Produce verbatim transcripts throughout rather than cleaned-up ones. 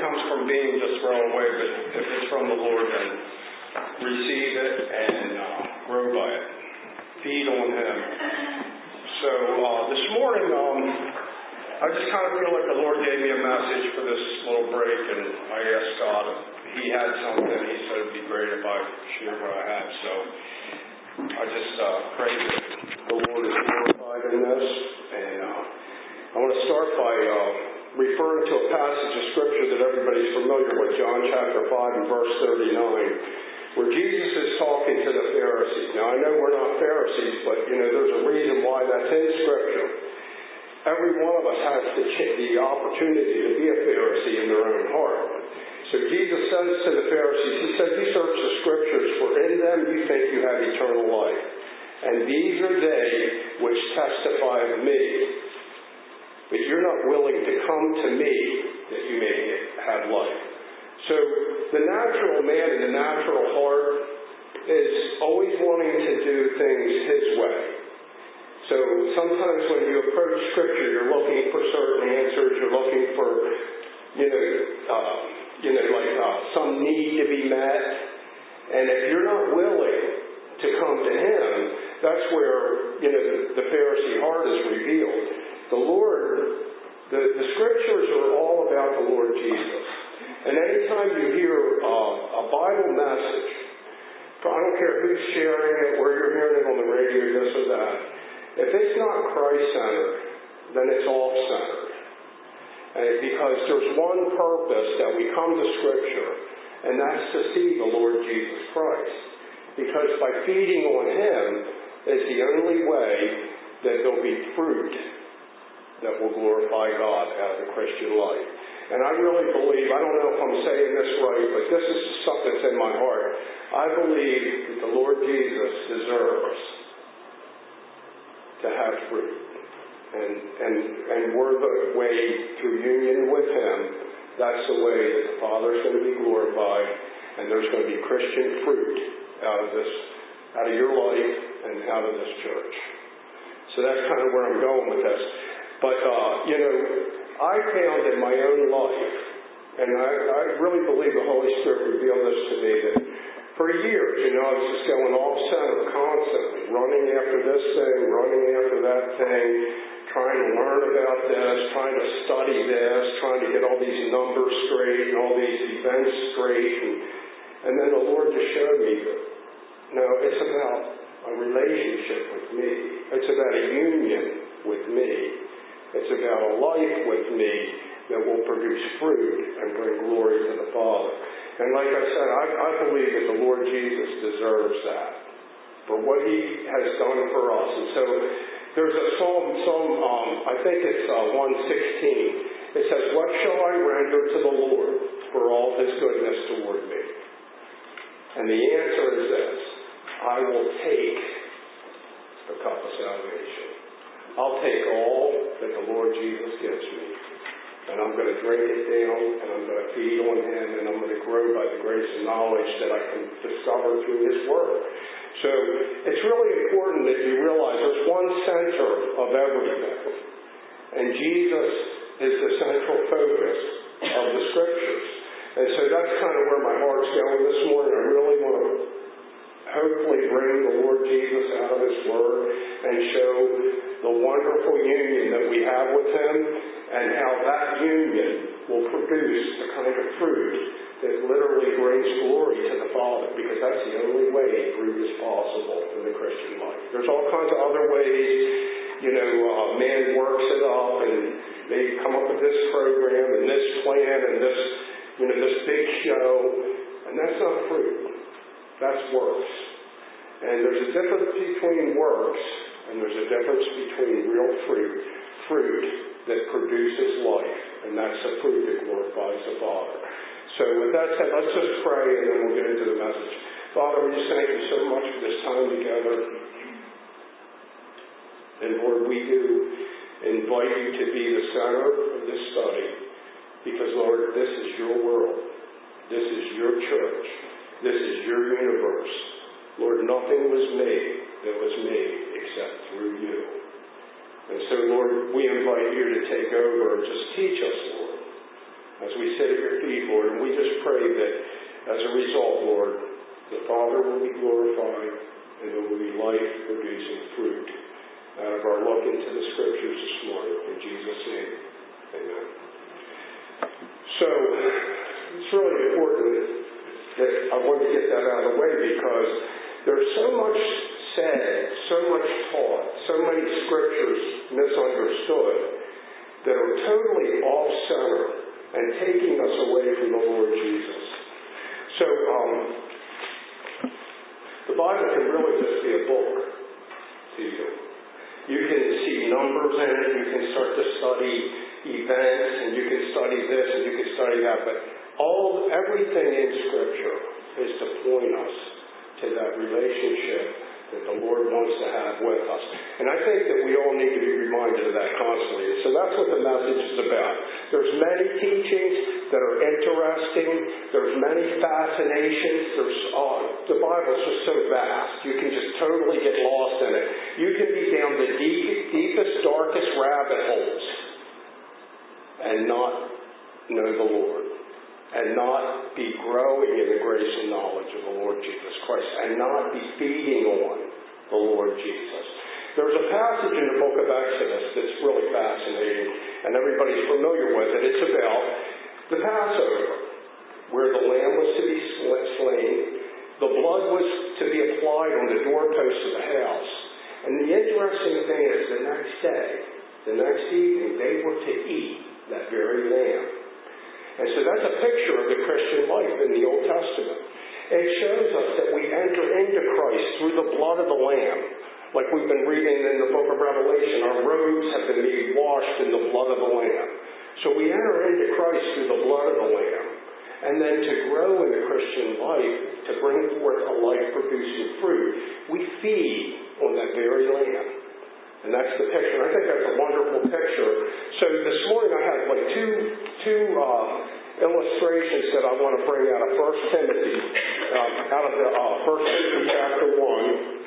comes from being just thrown away, but if it's from the Lord, then receive it and uh, grow by it. Feed on Him. So uh, this morning, um, I just kind of feel like the Lord gave me a message for this little break, and I asked God if He had something. He said it'd be great if I shared what I had. So I just uh, pray that the Lord is glorified in this. And uh, I want to start by uh, referring to a passage of Scripture that everybody's familiar with, John chapter five and verse thirty-nine, where Jesus is talking to the Pharisees. Now, I know we're not Pharisees, but, you know, there's a reason why that's in Scripture. Every one of us has the, the opportunity to be a Pharisee in their own heart. So Jesus says to the Pharisees, He said, you search the Scriptures, for in them you think you have eternal life. And these are they which testify of me. But you're not willing to come to me that you may have life. So the natural man and the natural heart is always wanting to do things his way. So sometimes when you approach Scripture, you're looking for certain answers. You're looking for, you know, uh, you know, like uh, some need to be met. And if you're not willing to come to Him, that's where, you know, the, the Pharisee heart is revealed. The Lord, the, the Scriptures are all about the Lord Jesus. And anytime you hear uh, a Bible message, I don't care who's sharing it, where you're hearing it on the radio, this or that, if it's not Christ-centered, then it's off-centered. And because there's one purpose that we come to Scripture, and that's to see the Lord Jesus Christ. Because by feeding on Him is the only way that there'll be fruit that will glorify God out of the Christian life. And I really believe, I don't know if I'm saying this right, but this is something that's in my heart. I believe that the Lord Jesus deserves to have fruit. And, and, and we're the way through union with Him. That's the way that the Father's going to be glorified, and there's going to be Christian fruit out of this, out of your life and out of this church. So that's kind of where I'm going with this. But, uh, you know, I found in my own life, and I, I really believe the Holy Spirit revealed this to me, that for years, you know, I was just going off-center constantly, running after this thing, running after that thing, trying to learn about this, trying to study this, trying to get all these numbers straight and all these events straight. And, and then the Lord just showed me that, no, it's about a relationship with me. It's about a union with me. It's about a life with me that will produce fruit and bring glory to the Father. And like I said, I, I believe that the Lord Jesus deserves that for what He has done for us. And so there's a psalm, psalm um, I think it's uh, one sixteen. It says, what shall I render to the Lord for all His goodness toward me? And the answer is this: I will take the cup of salvation. I'll take all that the Lord Jesus gives me, and I'm going to drink it down, and I'm going to feed on Him, and I'm going to grow by the grace and knowledge that I can discover through His Word. So it's really important that you realize there's one center of everything, and Jesus is the central focus of the Scriptures. And so that's kind of where my heart's going this morning. I really want to hopefully bring the Lord Jesus out of His Word and show the wonderful union that we have with Him, and how that union will produce the kind of fruit that literally brings glory to the Father, because that's the only way fruit is possible in the Christian life. There's all kinds of other ways, you know, uh, man works it up, and they come up with this program and this plan and this, you know, this big show, and that's not fruit. That's works. And there's a difference between works, and there's a difference between real fruit, fruit that produces life, and that's the fruit that glorifies the Father. So with that said, let's just pray, and then we'll get into the message. Father, we just thank You so much for this time together. And Lord, we do invite You to be the center of this study, because Lord, this is Your world. This is Your church. This is Your universe. Lord, nothing was made that was made except through You. And so, Lord, we invite You to take over and just teach us, Lord. as we sit at your feet, Lord. And we just pray that as a result, Lord, the Father will be glorified and there will be life-producing fruit out of our look into the Scriptures this morning. In Jesus' name, amen. So, it's really important that I want to get that out of the way because there's so much said, so much taught, so many Scriptures misunderstood that are totally off-center and taking us away from the Lord Jesus. So, um, the Bible can really just be a book to you. You can see numbers in it, you can start to study events, and you can study this, and you can study that, but all, everything in Scripture is to point us to that relationship that the Lord wants to have with us. And I think that we all need to be reminded of that constantly. And so that's what the message is about. There's many teachings that are interesting. There's many fascinations. There's uh, the Bible's just so vast. You can just totally get lost in it. You can be down the deep, deepest, darkest rabbit holes and not know the Lord. And not be growing in the grace and knowledge of the Lord Jesus Christ. And not be feeding on the Lord Jesus. There's a passage in the book of Exodus that's really fascinating. And everybody's familiar with it. It's about the Passover, where the lamb was to be slain. The blood was to be applied on the doorposts of the house. And the interesting thing is, the next day, the next evening, they were to eat that very lamb. And so that's a picture of the Christian life in the Old Testament. It shows us that we enter into Christ through the blood of the Lamb. Like we've been reading in the book of Revelation, our robes have been made washed in the blood of the Lamb. So we enter into Christ through the blood of the Lamb. And then to grow in the Christian life, to bring forth a life-producing fruit, we feed on that very Lamb. And that's the picture. I think that's a wonderful picture. So this morning I have like two two uh, illustrations that I want to bring out of First Timothy, um, out of the uh, First Timothy chapter one.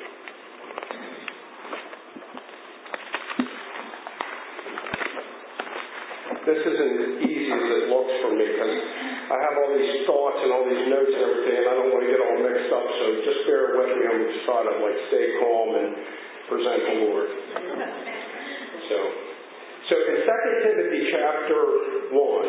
This isn't as easy as it looks for me because I have all these thoughts and all these notes and everything, and I don't want to get all mixed up. So just bear with me. I'm just trying to like stay calm and present the Lord. So, so in Second Timothy chapter one,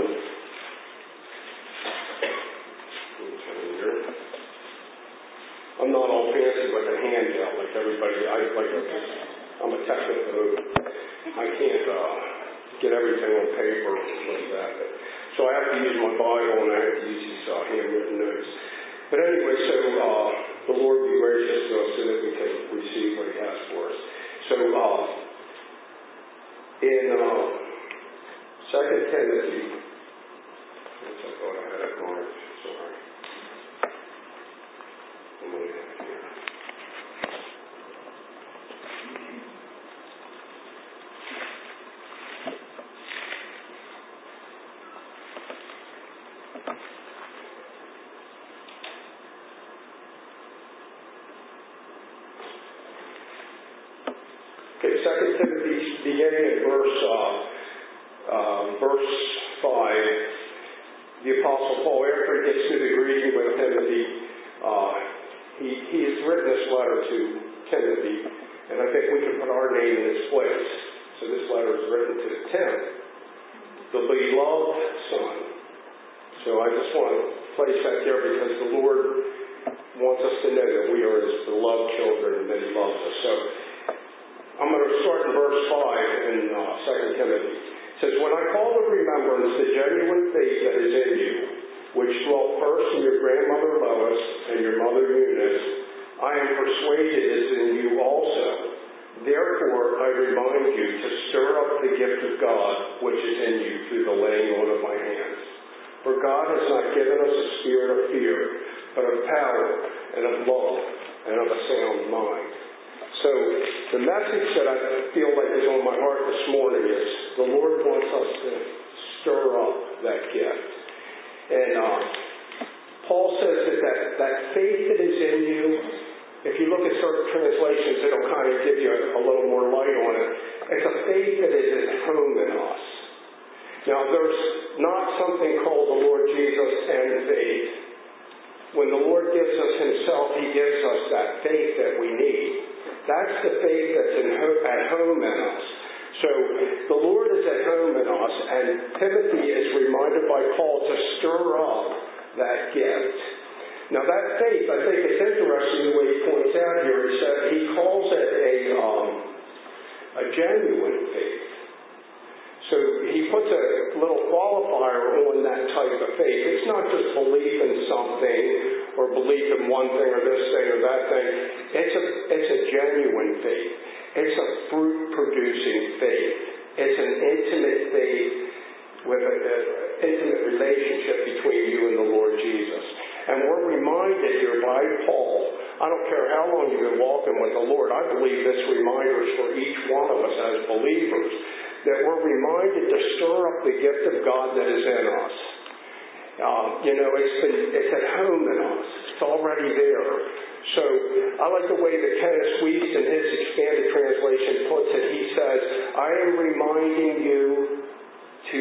I'm not all fancy with a handout like everybody. I like a, I'm a technical. I can't uh, get everything on paper like that. But, so I have to use my Bible and I have to use these uh, handwritten notes. But anyway, so uh, the Lord be gracious to us so that we can receive what He has for us. So, uh, in uh, Second Timothy, I thought I had it marked. Sorry. I'm going to have here. Okay, Second Timothy, beginning in verse uh, uh, verse five, the Apostle Paul, after he gets through the greeting with Timothy, uh, he he has written this letter to Timothy, and I think we can put our name in its place. So this letter is written to Tim, the beloved son. So I just want to place that there because the Lord wants us to know that we are His beloved children and that He loves us. So I'm going to start in verse five in uh, Second Timothy. It says, "When I call to remembrance the genuine faith that is in you, which dwelt first in your grandmother Lois and your mother Eunice, I am persuaded is in you also. Therefore I remind you to stir up the gift of God which is in you through the laying on of my hands. For God has not given us a spirit of fear, but of power and of love and of a sound mind." So the message that I feel like is on my heart this morning is the Lord wants us to stir up that gift. And uh, Paul says that, that that faith that is in you, if you look at certain translations, it'll kind of give you a, a little more light on it. It's a faith that is at home in us. Now, there's not something called the Lord Jesus and faith. When the Lord gives us Himself, He gives us that faith that we need. That's the faith that's in ho- at home in us. So the Lord is at home in us, and Timothy is reminded by Paul to stir up that gift. Now that faith, I think it's interesting the way he points out here. He said he calls it a um, a genuine faith. So he puts a little qualifier on that type of faith. It's not just belief in something or belief in one thing or this thing or that thing. It's a it's a genuine faith. It's a fruit-producing faith. It's an intimate faith with an intimate relationship between you and the Lord Jesus. And we're reminded here by Paul, I don't care how long you've been walking with the Lord, I believe this reminder is for each one of us as believers, that we're reminded to stir up the gift of God that is in us. Um, you know, it's been, it's at home in us. It's already there. So I like the way that Kenneth Sweets in his expanded translation puts it. He says, I am reminding you to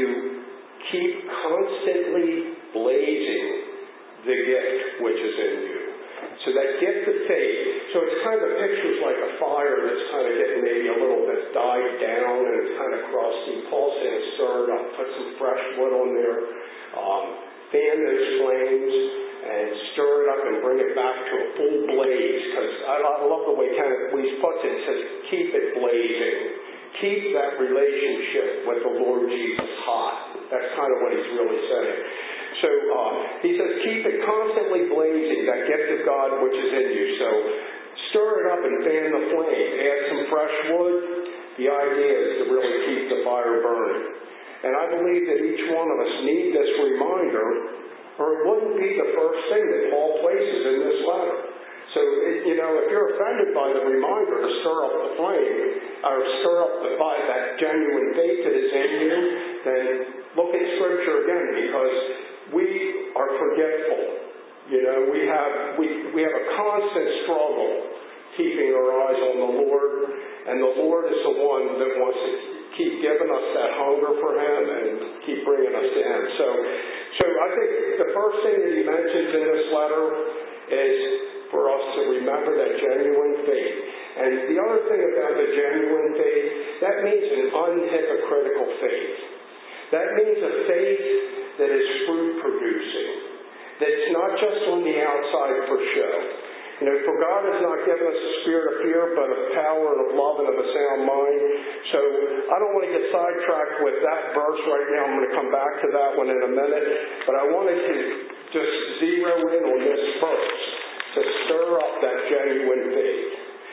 keep constantly blazing the gift which is in you. So that gift of faith, so it's kind of pictures like a fire that's kind of getting maybe a little bit died down and it's kind of crusty. Paul says, stir it up, put some fresh wood on there, um, fan those flames, and stir it up and bring it back to a full blaze. Because I, I love the way Kenneth Weiss puts it. He says, keep it blazing. Keep that relationship with the Lord Jesus hot. That's kind of what he's really saying. So uh, he says, keep it constantly blazing, that gift of God which is in you. So stir it up and fan the flame. Add some fresh wood. The idea is to really keep the fire burning. And I believe that each one of us need this reminder, or it wouldn't be the first thing that Paul places in this letter. So, it, you know, if you're offended by the reminder to stir up the flame, or stir up the fire, that genuine faith that is in you, then look at Scripture again, because we are forgetful. You know, we have we we have a constant struggle keeping our eyes on the Lord, and the Lord is the one that wants to keep giving us that hunger for Him and keep bringing us to Him. So, so I think the first thing that he mentions in this letter is for us to remember that genuine faith. And the other thing about the genuine faith, that means an unhypocritical faith. That means a faith that is fruit-producing, that's not just on the outside for show. You know, for God has not given us a spirit of fear, but of power and of love and of a sound mind. So I don't want to get sidetracked with that verse right now. I'm going to come back to that one in a minute. But I wanted to just zero in on this verse to stir up that genuine faith.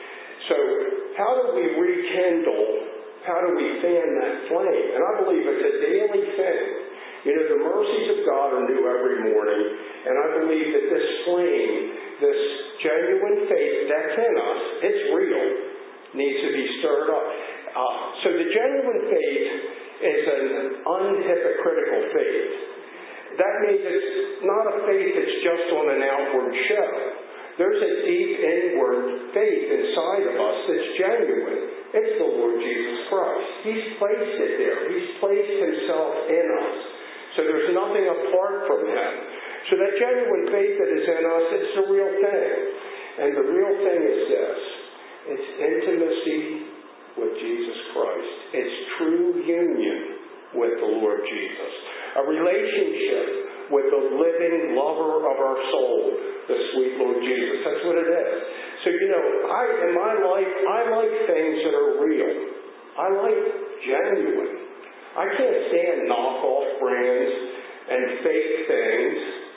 So how do we rekindle, how do we fan that flame? And I believe it's a daily thing. You know, the mercies of God are new every morning, and I believe that this flame, this genuine faith that's in us, it's real, needs to be stirred up. Uh, so the genuine faith is an unhypocritical faith. That means it's not a faith that's just on an outward show. There's a deep inward faith inside of us that's genuine. It's the Lord Jesus Christ. He's placed it there. He's placed Himself in us. So there's nothing apart from Him. So that genuine faith that is in us, it's the real thing. And the real thing is this. It's intimacy with Jesus Christ. It's true union with the Lord Jesus. A relationship with the living lover of our soul, the sweet Lord Jesus. That's what it is. So, you know, I in my life, I like things that are real. I like genuine. I can't stand knockoff brands and fake things.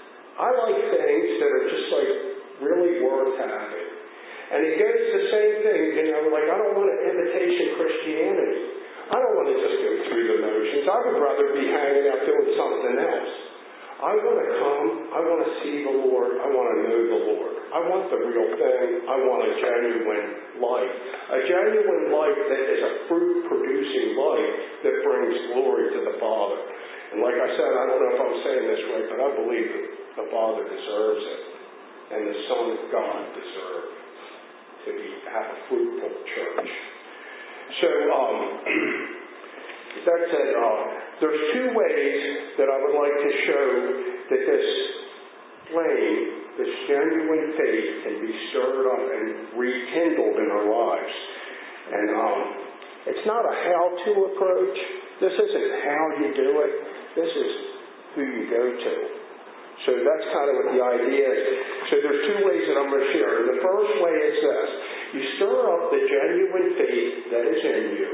I like things that are just like really worth having. And it goes the same thing, you know, like I don't want an imitation Christianity. I don't want to just go through the motions. I would rather be hanging out doing something else. I want to come. I want to see the Lord. I want to know the Lord. I want the real thing. I want a genuine life. A genuine life that is a fruit-producing life that brings glory to the Father. And like I said, I don't know if I'm saying this right, but I believe that the Father deserves it. And the Son of God deserves to be, have a fruitful church. So, um, that said, uh, there's two ways that I would like to show that this flame, this genuine faith, can be stirred up and rekindled in our lives. And um, it's not a how-to approach. This isn't how you do it. This is who you go to. So that's kind of what the idea is. So there's two ways that I'm going to share. The first way is this. You stir up the genuine faith that is in you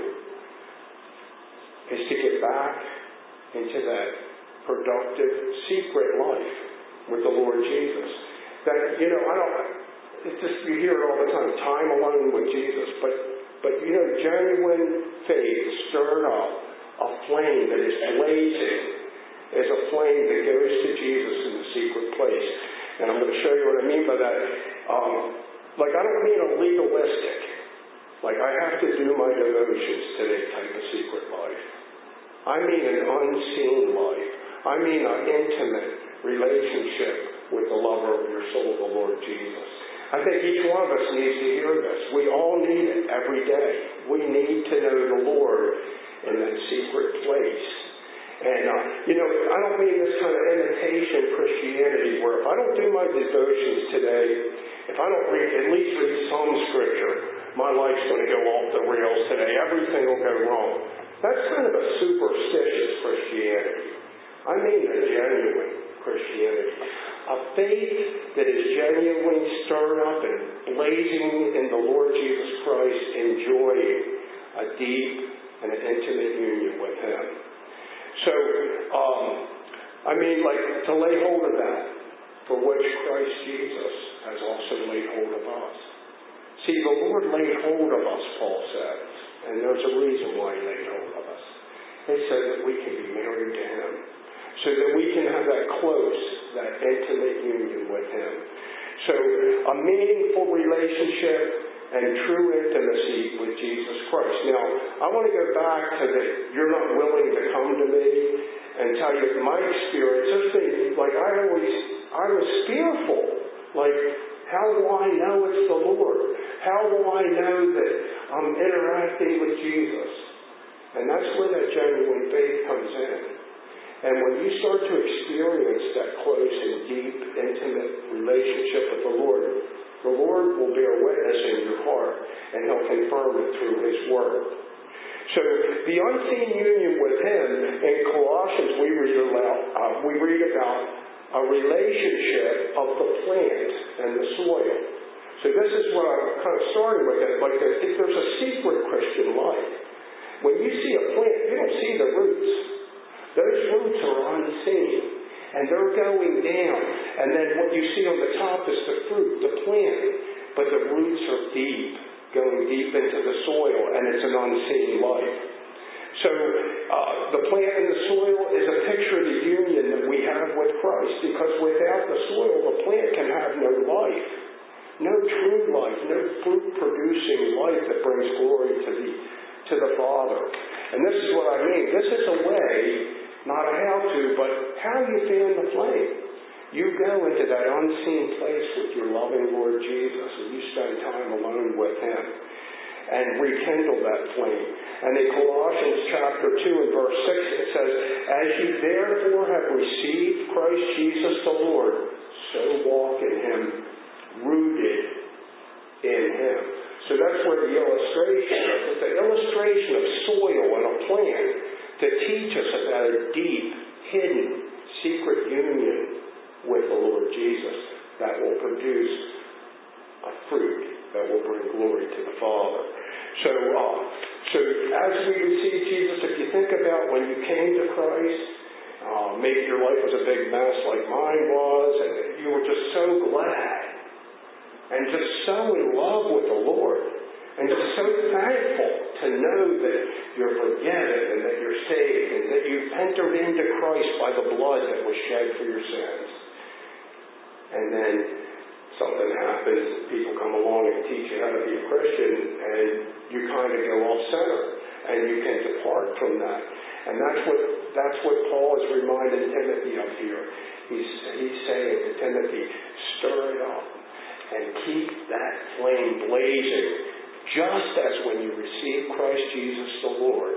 is to get back into that productive secret life with the Lord Jesus. That, you know, I don't, it's just, you hear it all the time, time alone with Jesus. But, but you know, genuine faith stirred up, a flame that is blazing, is a flame that goes to Jesus in the secret place. And I'm going to show you what I mean by that. Um, like, I don't mean a legalistic, like I have to do my devotions today type of secret life. I mean an unseen life. I mean an intimate relationship with the lover of your soul, the Lord Jesus. I think each one of us needs to hear this. We all need it every day. We need to know the Lord in that secret place. And, uh, you know, I don't mean this kind of imitation Christianity where if I don't do my devotions today, if I don't read, at least read some scripture, my life's going to go off the rails today. Everything will go wrong. That's kind of a superstitious Christianity. I mean a genuine Christianity. A faith that is genuinely stirred up and blazing in the Lord Jesus Christ, enjoying a deep and an intimate union with Him. So, um, I mean, like, to lay hold of that, for which Christ Jesus has also laid hold of us. See, the Lord laid hold of us, Paul says, and there's a reason why He laid hold of us. It said that we can be married to Him, so that we can have that close, that intimate union with Him. So, a meaningful relationship and true intimacy with Jesus Christ. Now, I want to go back to the, you're not willing to come to me, and tell you my experience. There's things, like I always, I was fearful. Like, how will I know it's the Lord? How will I know that I'm interacting with Jesus? And that's where that genuine faith comes in. And when you start to experience that close and deep, intimate relationship with the Lord, the Lord will bear witness in your heart, and He'll confirm it through His Word. So the unseen union with Him, in Colossians we read about, uh, we read about a relationship of the plant and the soil. So this is what I'm kind of starting with. It. Like if there's a secret Christian life, when you see a plant, you don't see the roots. Those roots are unseen, and they're going down. And then what you see on the top is the fruit, the plant. But the roots are deep, going deep into the soil, and it's an unseen life. So uh, the plant and the soil is a picture of the union that we have with Christ, because without the soil, the plant can have no life, no true life, no fruit-producing life that brings glory to the to the Father. And this is what I mean. This is a way, not a how-to, but how you fan the flame. You go into that unseen place with your loving Lord Jesus, and you spend time alone with Him and rekindle that flame. And in Colossians chapter two and verse six, it says, "As you therefore have received Christ Jesus the Lord, so walk in Him, rooted in Him." So that's where the illustration is. It's an illustration of soil and a plant to teach us about a deep, hidden, secret union with the Lord Jesus that will produce a fruit that will bring glory to the Father. So, uh, so as we receive Jesus, if you think about when you came to Christ, uh, maybe your life was a big mess like mine was, and you were just so glad and just so in love with the Lord, and just so thankful to know that you're forgiven and that you're saved and that you've entered into Christ by the blood that was shed for your sins. And then something happens, people come along and teach you how to be a Christian, and you kind of go off center, and you can depart from that. And that's what that's what Paul is reminding Timothy of here. He's he's saying to Timothy, stir it up and keep that flame blazing, just as when you receive Christ Jesus the Lord.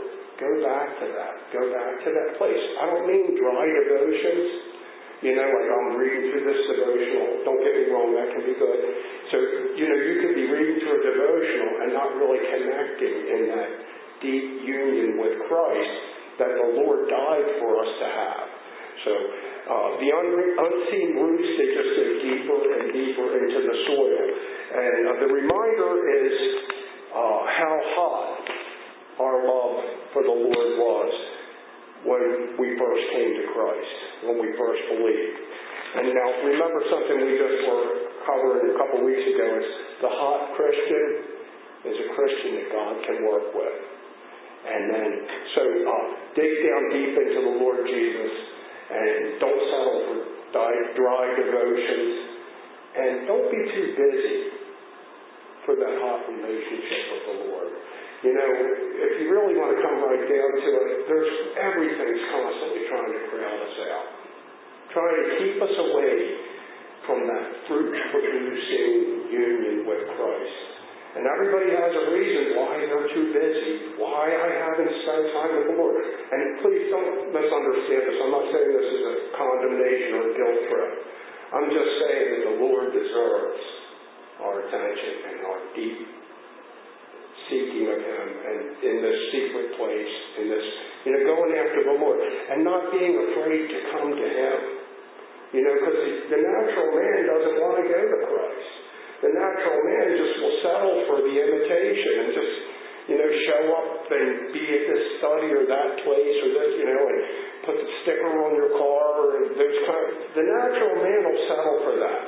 Go back to that. Go back to that place. I don't mean dry devotions. You know, like I'm reading through this devotional. Don't get me wrong, that can be good. So, you know, you could be reading through a devotional and not really connecting in that deep union with Christ that the Lord died for us to have. So, uh, the un- unseen roots, they just go deeper and deeper into the soil. And uh, the reminder is uh, how hot our love for the Lord was when we first came to Christ, when we first believed. And now, remember something we just were covering a couple weeks ago is the hot Christian is a Christian that God can work with. And then, so uh, dig down deep into the Lord Jesus and don't settle for dry, dry devotions. And don't be too busy for that hot relationship with the Lord. You know, if you really want to come right down to it, there's everything's constantly trying to crowd us out. Trying to keep us away from that fruit-producing union with Christ. And everybody has a reason why they're too busy, why I haven't spent time with the Lord. And please don't misunderstand this. I'm not saying this is a condemnation or a guilt trip. I'm just saying that the Lord deserves our attention and our deep seeking of Him and in this secret place, in this, you know, going after the Lord and not being afraid to come to Him. You know, because the natural man doesn't want to go to Christ. The natural man just will settle for the imitation and just, you know, show up and be at this study or that place or this, you know, and put the sticker on your car and those kind of, the natural man will settle for that.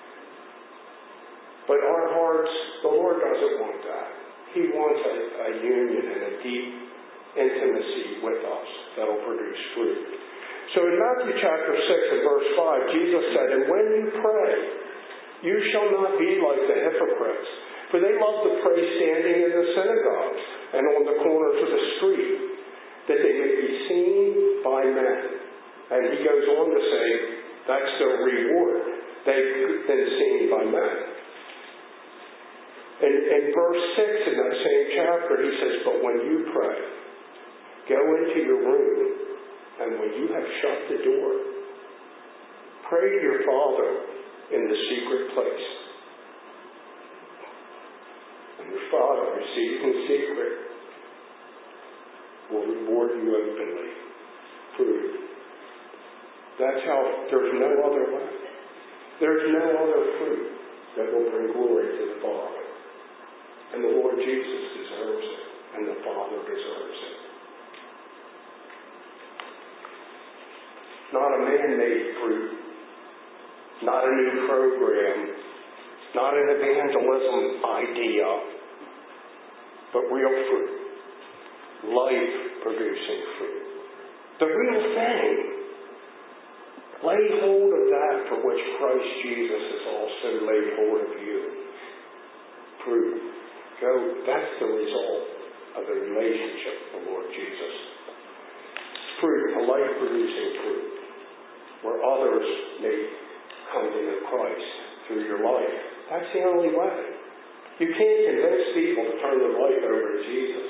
But our hearts, the Lord doesn't want that. He wants a, a union and a deep intimacy with us that will produce fruit. So in Matthew chapter six and verse five, Jesus said, "And when you pray, you shall not be like the hypocrites, for they love to pray standing in the synagogues and on the corners of the street, that they may be seen by men." And he goes on to say, that's their reward. They've been seen by men. In, in verse six in that same chapter, he says, "But when you pray, go into your room, and when you have shut the door, pray to your Father in the secret place. And your Father who sees in secret will reward you openly." Fruit. That's how, there's no other way. There's no other fruit that will bring glory to the Father. And the Lord Jesus deserves it. And the Father deserves it. Not a man-made fruit. Not a new program. Not an evangelism idea. But real fruit. Life-producing fruit. The real thing. Lay hold of that for which Christ Jesus has also laid hold of you. Fruit. Go. That's the result of the relationship with the Lord Jesus. Fruit, a life-producing fruit, where others may come to know Christ through your life. That's the only way. You can't convince people to turn their life over to Jesus.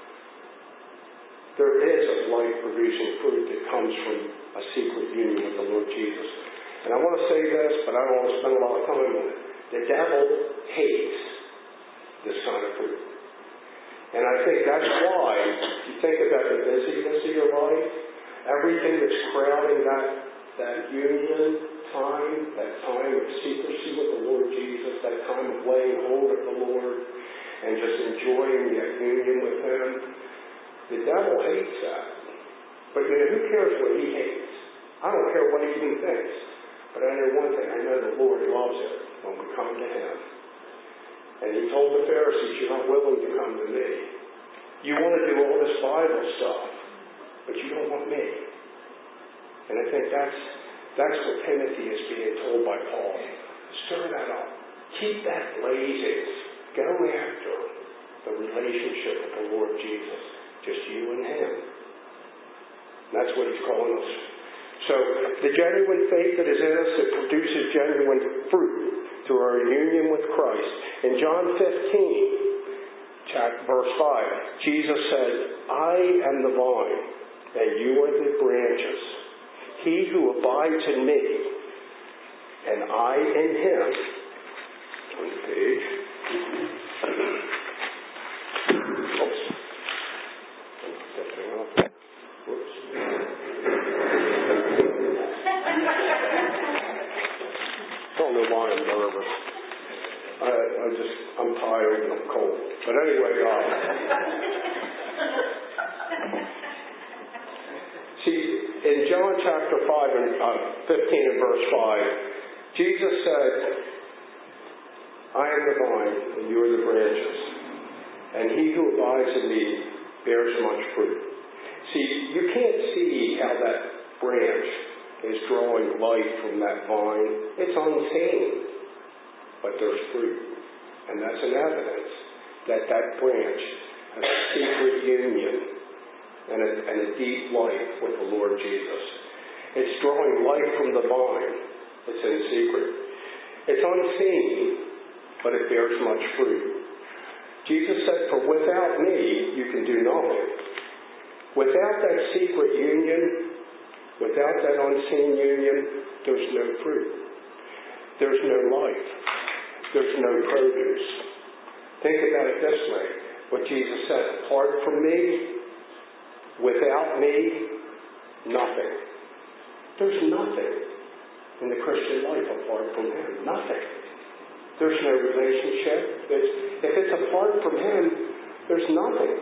There is a life-producing fruit that comes from a secret union with the Lord Jesus. And I want to say this, but I don't want to spend a lot of time on it. The devil hates this kind of fruit. And I think that's why, if you think about the busyness of your life, everything that's crowding that, that union time, that time of secrecy with the Lord Jesus, that time of laying hold of the Lord and just enjoying that union with Him, the devil hates that. But you know, who cares what he hates? I don't care what he even thinks. But I know one thing, I know the Lord loves it when we come to Him. And He told the Pharisees, "You're not willing to come to me. You want to do all this Bible stuff, but you don't want me." And I think that's that's what Timothy is being told by Paul. Stir that up. Keep that blazing. Go after the relationship with the Lord Jesus. Just you and Him. And that's what He's calling us. So, the genuine faith that is in us that produces genuine fruit through our union with Christ. In John fifteen, chapter, verse five, Jesus said, I am the vine, and you are the branches. He who abides in me, and I in him. On the page. Oops. Whoops. I don't know why I'm nervous. I, I just, I'm tired and I'm cold. But anyway, uh, see, in John chapter five and uh, fifteen and verse five, Jesus said, I am the vine, and you are the branches. And he who abides in me bears much fruit. See, you can't see how that branch is drawing life from that vine. It's unseen, but there's fruit. And that's an evidence that that branch has a secret union and a, and a deep life with the Lord Jesus. It's drawing life from the vine. It's in secret. It's unseen, but it bears much fruit. Jesus said, for without me, you can do nothing. Without that secret union, without that unseen union, there's no fruit. There's no life. There's no produce. Think about it this way. What Jesus said, apart from me, without me, nothing. There's nothing in the Christian life apart from him. Nothing. There's no relationship. There's, if it's apart from him, there's nothing.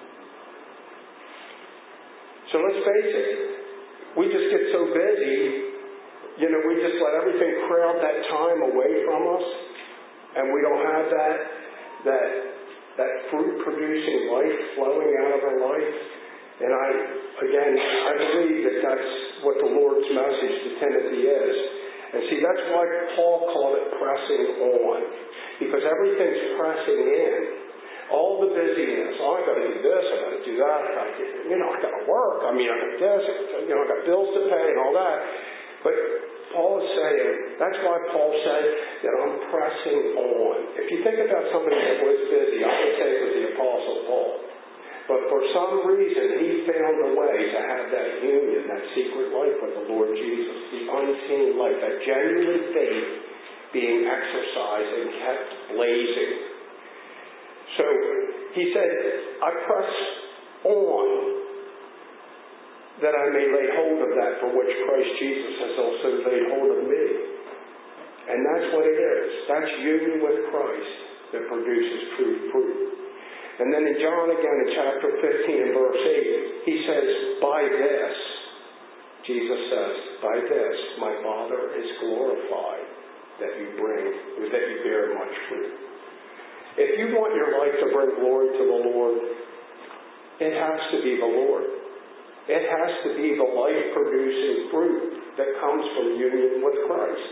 So let's face it. We just get so busy, you know, we just let everything crowd that time away from us, and we don't have that that that fruit-producing life flowing out of our life. And I, again, I believe that that's what the Lord's message to Timothy is. And see, that's why Paul called it pressing on. Because everything's pressing in. All the busyness. Oh, I got to do this, I got to do that, I got to get, you know, I got to work. I mean, I got this, you know, I got bills to pay and all that. But Paul is saying, that's why Paul said that I'm pressing on. If you think about somebody that was busy, I would say it was the Apostle Paul. But for some reason, he found a way to have that union, that secret life with the Lord Jesus, the unseen life, that genuine faith being exercised and kept blazing. So he said, I press on that I may lay hold of that for which Christ Jesus has also laid hold of me. And that's what it is. That's union with Christ that produces true fruit. And then in John again in chapter fifteen and verse eight, he says, by this, Jesus says, by this my Father is glorified, that you bring, that you bear much fruit. If you want your life to bring glory to the Lord, it has to be the Lord. It has to be the life-producing fruit that comes from union with Christ.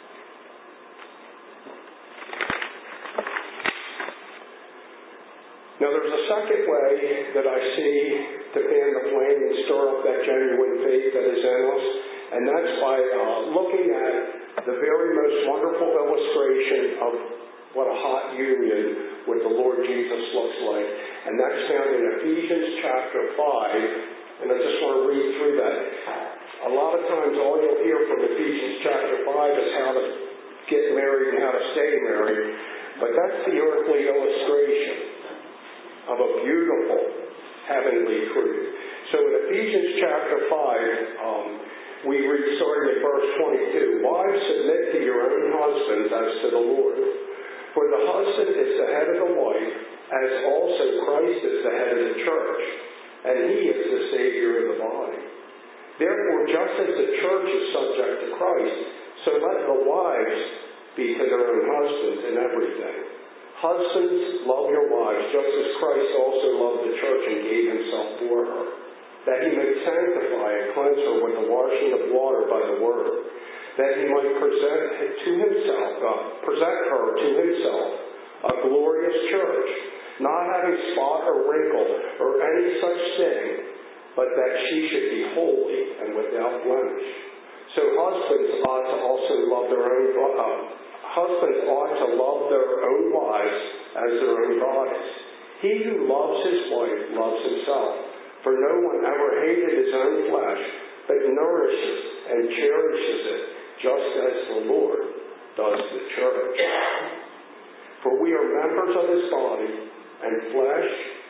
Now there's a second way that I see to fan the flame and stir up that genuine faith that is in us, and that's by uh, looking at the very most wonderful illustration of what a hot union with the Lord Jesus looks like. And that's found in Ephesians chapter five, and I just want to read through that. A lot of times all you'll hear from Ephesians chapter five is how to get married and how to stay married, but that's the earthly illustration of a beautiful heavenly truth. So in Ephesians chapter five, um, we read starting at verse twenty-two, wives, submit to your own husbands as to the Lord. For the husband is the head of the wife, as also Christ is the head of the church, and he is the Savior of the body. Therefore, just as the church is subject to Christ, so let the wives be to their own husbands in everything. Husbands, love your wives, just as Christ also loved the church and gave himself for her, that he might sanctify and cleanse her with the washing of water by the word, that he might present to himself, uh, present her to himself, a glorious church, not having spot or wrinkle or any such thing, but that she should be holy and without blemish. So husbands ought to also love their own uh, husbands ought to love their own wives as their own bodies. He who loves his wife loves himself. For no one ever hated his own flesh, but nourishes and cherishes it, just as the Lord does the church. For we are members of his body, and flesh,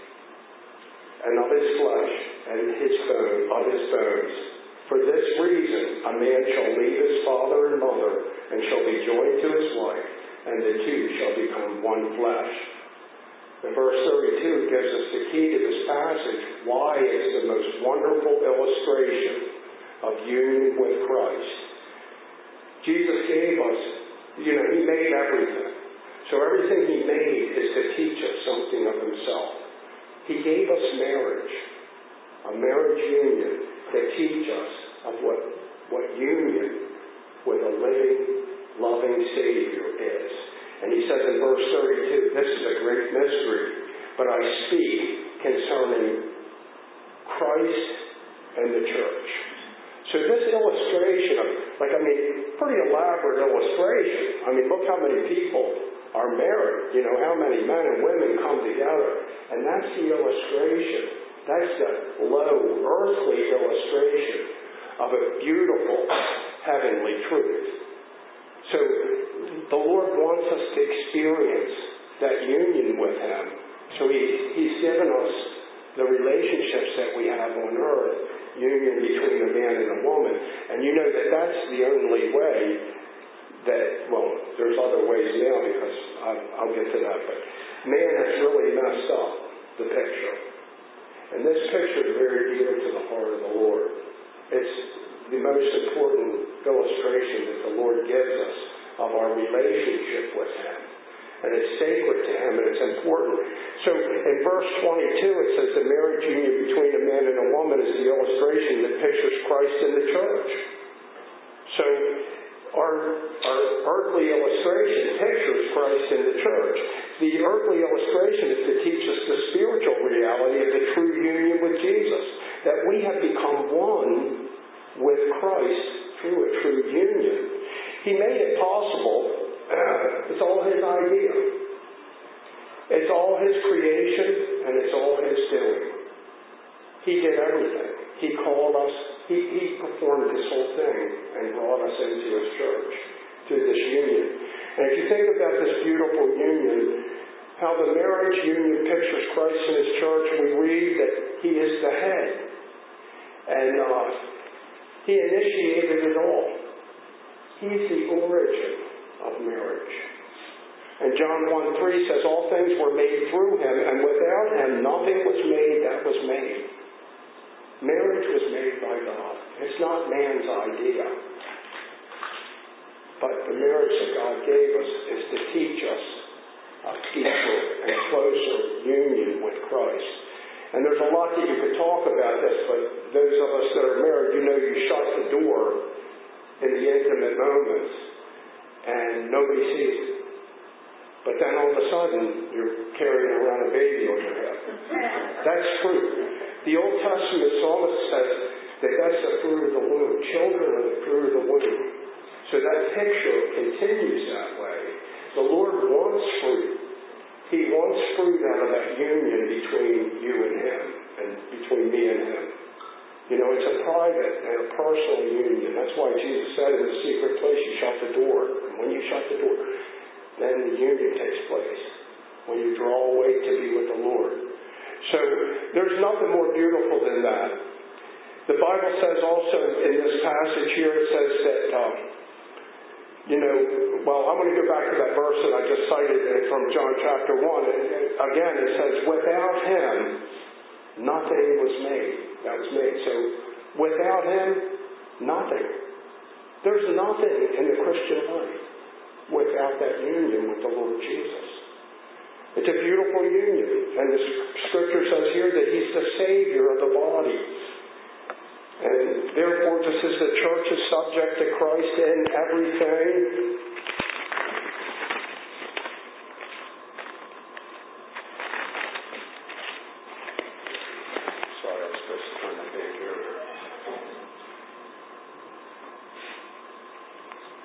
and of his flesh, and his bone, of his bones. For this reason, a man shall leave his father and mother, and shall be joined to his wife, and the two shall become one flesh. And verse thirty-two gives us the key to this passage, why it's the most wonderful illustration of union with Christ. Jesus gave us, you know, he made everything. So everything he made is to teach us something of himself. He gave us marriage, a marriage union to teach us of what, what union with a living, loving Savior is. And he says in verse thirty-two, this is a great mystery, but I speak concerning Christ and the church. So this illustration of, like, I mean, pretty elaborate illustration. I mean, look how many people are married. You know, how many men and women come together. And that's the illustration. That's the low, earthly illustration of a beautiful, heavenly truth. So the Lord wants us to experience that union with him. So he, he's given us the relationships that we have on earth, union between a man and a woman. And you know that that's the only way that, well, there's other ways now because I'll, I'll get to that, but man has really messed up the picture. And this picture is very dear to the heart of the Lord. It's the most important illustration that the Lord gives us of our relationship with him. And it's sacred to him, and it's important. So in verse twenty-two, it says the marriage union between a man and a woman is the illustration that pictures Christ in the church. So our, our earthly illustration pictures Christ in the church. The earthly illustration is to teach us the spiritual reality of the true union with Jesus, that we have become one with Christ through a true union. He made it possible. It's all his idea. It's all his creation, and it's all his doing. He did everything. He called us. He, he performed this whole thing and brought us into his church through this union. And if you think about this beautiful union, how the marriage union pictures Christ in his church, we read that he is the head. And uh, he initiated it all. He's the origin of marriage. And John one three says, all things were made through him, and without him nothing was made that was made. Marriage was made by God. It's not man's idea. But the marriage that God gave us is to teach us a deeper and closer union with Christ. And there's a lot that you could talk about this, but those of us that are married, you know you shut the door in the intimate moments and nobody sees it. But then all of a sudden, you're carrying around a baby on your head. That's true. The Old Testament psalmist says that that's the fruit of the womb. Children are the fruit of the womb. So that picture continues that way. The Lord wants fruit. He wants fruit out of that union between you and him, and between me and him. You know, it's a private and a personal union. That's why Jesus said in the secret place, you shut the door. And when you shut the door, then the union takes place. When you draw away to be with the Lord. So, there's nothing more beautiful than that. The Bible says also in this passage here, it says that, um, you know, well, I'm going to go back to that verse that I just cited from John chapter one. And again, it says, without him, nothing was made. That was made. So, without him, nothing. There's nothing in the Christian life without that union with the Lord Jesus. It's a beautiful union. And the scripture says here that he's the Savior of the body. And therefore, just as the church is subject to Christ in everything, sorry, I was supposed to turn that back here.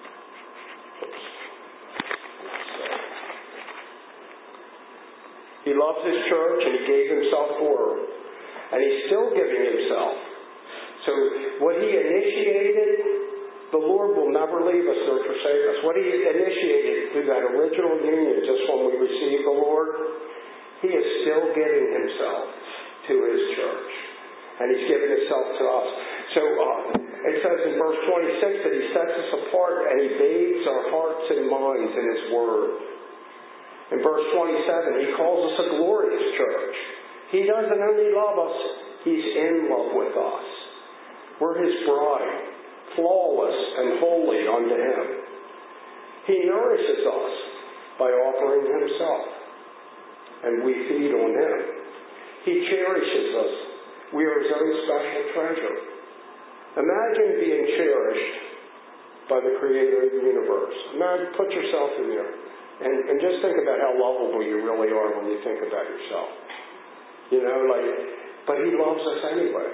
Oops. He loves His church, and He gave Himself for her. And He's still giving Himself. So what He initiated, the Lord will never leave us nor forsake us. What He initiated through that original union, just when we received the Lord, He is still giving Himself to His church. And He's given Himself to us. So uh, it says in verse twenty-six that He sets us apart and He bathes our hearts and minds in His Word. In verse twenty-seven, He calls us a glorious church. He doesn't only love us, He's in love with us. We're His bride, flawless and holy unto Him. He nourishes us by offering Himself, and we feed on Him. He cherishes us. We are His own special treasure. Imagine being cherished by the Creator of the universe. Imagine, put yourself in there, and, and just think about how lovable you really are when you think about yourself. You know, like, but He loves us anyway.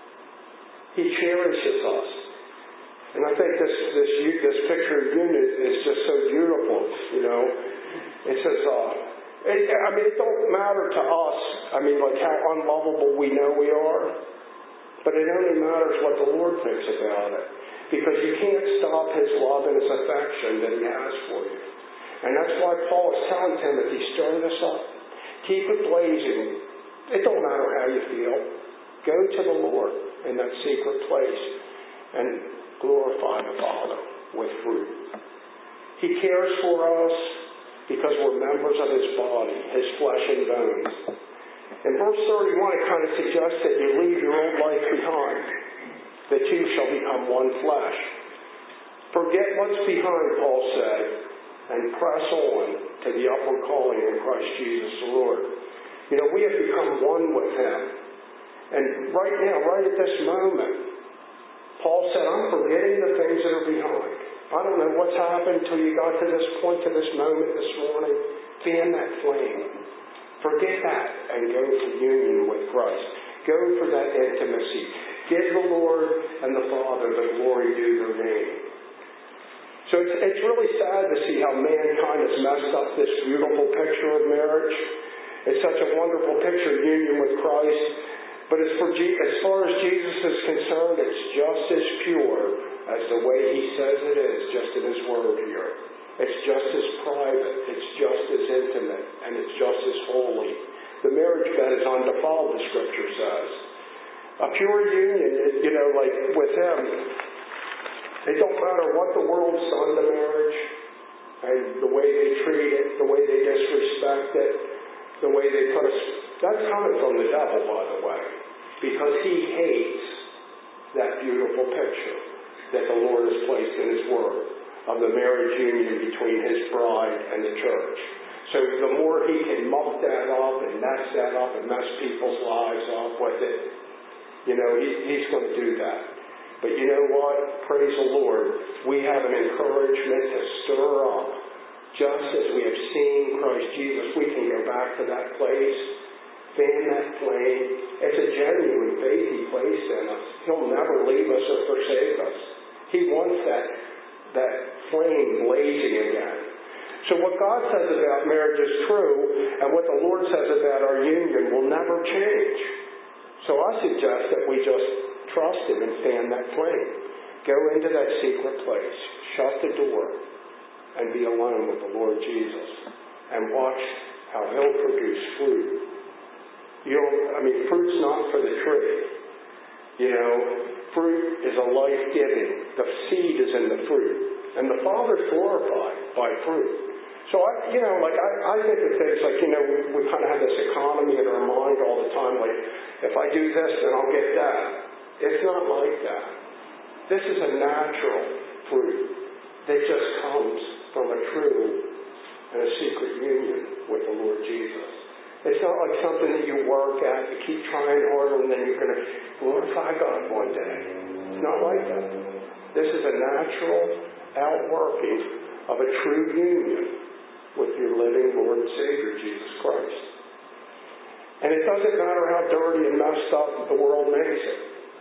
He cherishes us. And I think this this this picture of unit is just so beautiful, you know. It says, uh, it, I mean, it don't matter to us, I mean, like how unlovable we know we are, but it only matters what the Lord thinks about it. Because you can't stop His love and His affection that He has for you. And that's why Paul is telling Timothy, stir this up. Keep it blazing. It don't matter how you feel. Go to the Lord in that secret place and glorify the Father with fruit. He cares for us because we're members of His body, His flesh and bones. In verse thirty-one, it kind of suggests that you leave your old life behind. The two shall become one flesh. Forget what's behind, Paul said, and press on to the upward calling in Christ Jesus the Lord. You know, we have become one with Him. And right now, right at this moment, Paul said, I'm forgetting the things that are behind. I don't know what's happened until you got to this point, to this moment this morning. Fan that flame. Forget that and go for union with Christ. Go for that intimacy. Give the Lord and the Father the glory due their name. So it's, it's really sad to see how mankind has messed up this beautiful picture of marriage. It's such a wonderful picture of union with Christ. But as, for G- as far as Jesus is concerned, it's just as pure as the way He says it is, just in His Word here. It's just as private, it's just as intimate, and it's just as holy. The marriage bed is undefiled, the Scripture says. A pure union, you know, like with Him, it don't matter what the world's done to marriage, and the way they treat it, the way they disrespect it, the way they put us. That's coming from the devil, by the way, because he hates that beautiful picture that the Lord has placed in His Word of the marriage union between His bride and the church. So the more he can muck that up and mess that up and mess people's lives up with it, you know, he, he's going to do that. But you know what? Praise the Lord. We have an encouragement to stir up. Just as we have seen Christ Jesus, we can go back to that place, fan that flame. It's a genuine faith He placed in us. He'll never leave us or forsake us. He wants that, that flame blazing again. So what God says about marriage is true, and what the Lord says about our union will never change. So I suggest that we just trust Him and fan that flame. Go into that secret place, shut the door, and be alone with the Lord Jesus, and watch how He'll produce fruit. You know, I mean, fruit's not for the tree. You know, fruit is a life-giving. The seed is in the fruit, and the Father's glorified by fruit. So, I, you know, like, I, I think of things like, you know, we, we kind of have this economy in our mind all the time, like, if I do this, then I'll get that. It's not like that. This is a natural fruit that just comes from a true and a secret union with the Lord Jesus. It's not like something that you work at, you keep trying harder, and then you're going to glorify God one day. It's not like that. This is a natural outworking of a true union with your living Lord and Savior, Jesus Christ. And it doesn't matter how dirty and messed up the world makes it,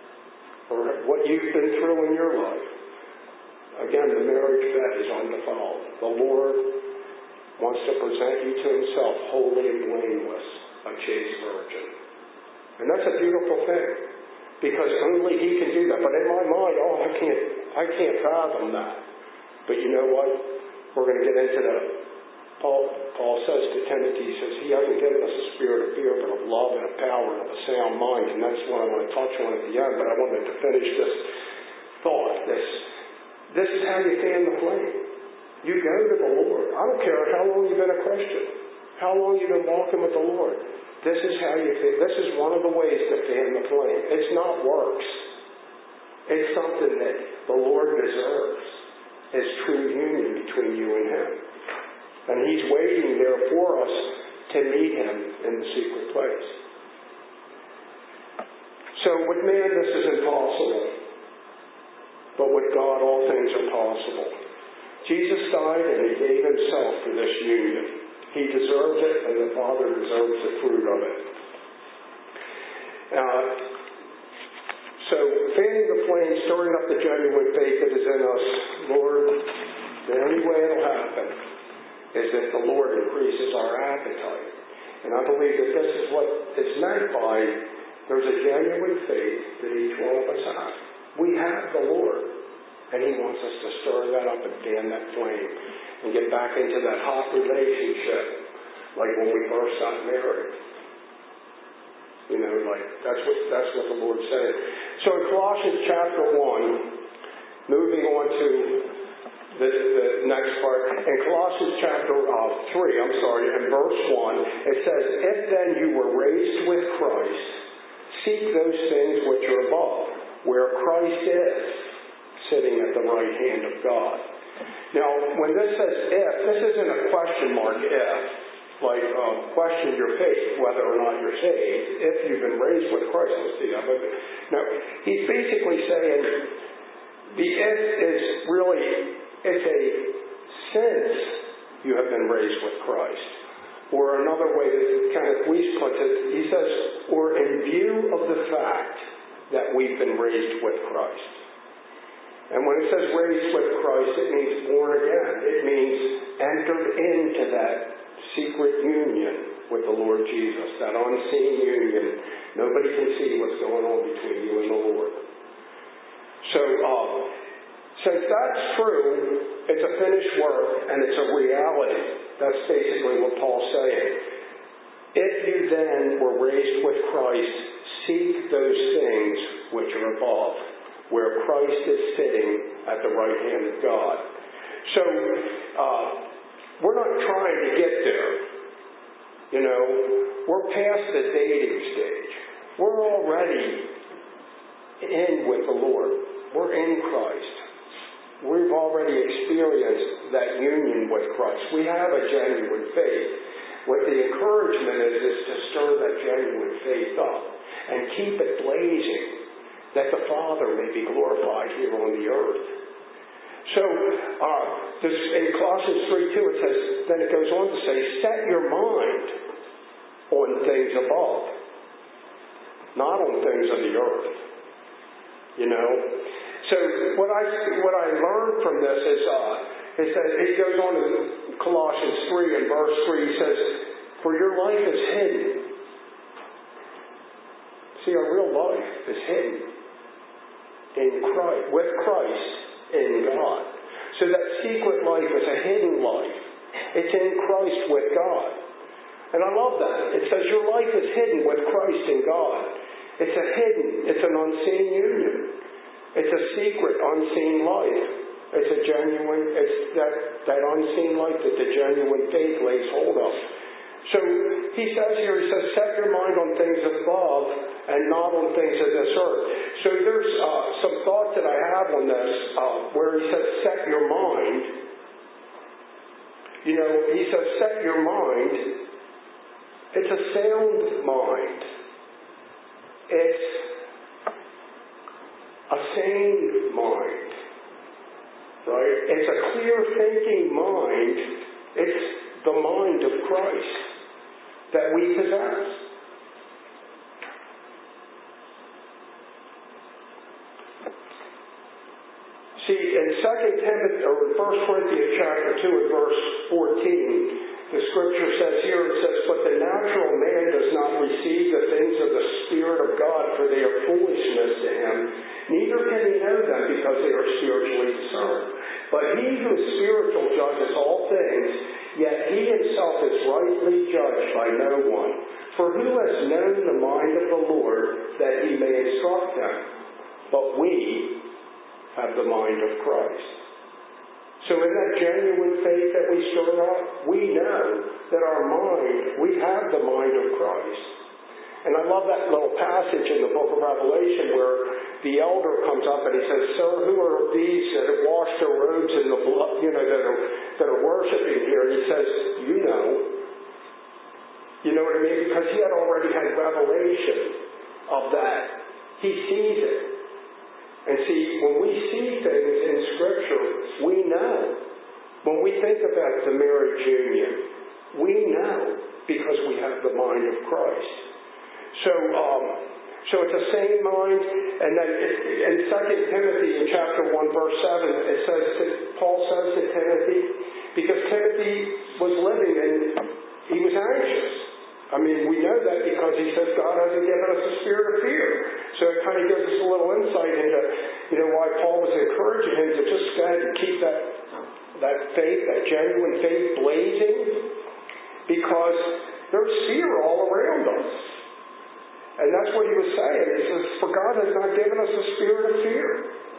or what you've been through in your life. Again, the marriage bed is undefiled. The Lord wants to present you to himself holy and blameless, a chaste virgin. And that's a beautiful thing, because only he can do that. But in my mind, oh, I can't, I can't fathom that. But you know what? We're going to get into that. Paul, Paul says to Timothy, he says, he hasn't given us a spirit of fear, but of love and of power and of a sound mind. And that's what I want to touch on at the end. But I wanted to finish this thought. This, this is how you fan the flame. You go to the Lord. I don't care how long you've been a Christian, how long you've been walking with the Lord. This is how you fan. This is one of the ways to fan the flame. It's not works. It's something that the Lord deserves. It's true union between you and him. And he's waiting there for us to meet him in the secret place. So with man this is impossible. But with God all things are possible. Jesus died and he gave himself for this union. He deserves it, and the Father deserves the fruit of it. Uh, so fanning the flame, stirring up the genuine faith that is in us, Lord, the only way it'll happen is if the Lord increases our appetite. And I believe that this is what is meant by there's a genuine faith that each one of us has. We have the Lord, and he wants us to stir that up and fan that flame and get back into that hot relationship like when we first got married. You know, like that's what that's what the Lord said. So in Colossians chapter one, moving on to The, the next part, in Colossians chapter uh, three, I'm sorry, in verse one, it says, if then you were raised with Christ, seek those things which are above, where Christ is, sitting at the right hand of God. Now, when this says if, this isn't a question mark if, like uh, question your faith, whether or not you're saved, if you've been raised with Christ, let's see that. But no, he's basically saying the if is really, it's a since you have been raised with Christ. Or another way that Kenneth Weiss puts it, he says, or in view of the fact that we've been raised with Christ. And when it says raised with Christ, it means born again. It means entered into that secret union with the Lord Jesus, that unseen union. Nobody can see what's going on between you and the Lord. So, uh, since that's true, it's a finished work and it's a reality. That's basically what Paul's saying. If you then were raised with Christ, seek those things which are above, where Christ is sitting at the right hand of God. So, uh, we're not trying to get there. You know, we're past the dating stage. We're already in with the Lord. We're in Christ. We've already experienced that union with Christ. We have a genuine faith. What the encouragement is, is to stir that genuine faith up and keep it blazing, that the Father may be glorified here on the earth. So, uh, this, in Colossians three two, it says, then it goes on to say, set your mind on things above, not on things of the earth. You know? So what I what I learned from this is uh, is that it goes on in Colossians three and verse three. He says, "For your life is hidden." See, our real life is hidden in Christ, with Christ in God. So that secret life is a hidden life. It's in Christ with God, and I love that. It says your life is hidden with Christ in God. It's a hidden. It's an unseen union. It's a secret, unseen life. It's a genuine, it's that, that unseen life that the genuine faith lays hold of. So he says here, he says, set your mind on things above and not on things of this earth. So there's uh, some thoughts that I have on this, uh, where he says, set your mind. You know, he says, set your mind. It's a sound mind. It's a sane mind, right? It's a clear thinking mind. It's the mind of Christ that we possess. See, in Second Timothy or First Corinthians chapter two and verse fourteen, the scripture says here, it says, but the natural man does not receive the things of the Spirit of God, for they are foolishness to him. Neither can he know them, because they are spiritually discerned. But he who is spiritual judges all things, yet he himself is rightly judged by no one. For who has known the mind of the Lord, that he may instruct him? But we have the mind of Christ. So in that genuine faith that we stir up, we know that our mind, we have the mind of Christ. And I love that little passage in the book of Revelation where the elder comes up and he says, Sir, who are these that have washed their robes in the blood, you know, that are, that are worshiping here? And he says, you know. You know what I mean? Because he had already had revelation of that. He sees it. And see, when we see things in Scripture, we know. When we think about the marriage union, we know because we have the mind of Christ. So, um, so it's the same mind. And then in Second Timothy, in chapter one, verse seven, it says that Paul says to Timothy, because Timothy was living and he was anxious. I mean, we know that because he says God hasn't given us a spirit of fear. So it kind of gives us a little insight into, you know, why Paul was encouraging him to just go ahead and keep that, that faith, that genuine faith blazing, because there's fear all around us. And that's what he was saying. He says, for God has not given us a spirit of fear.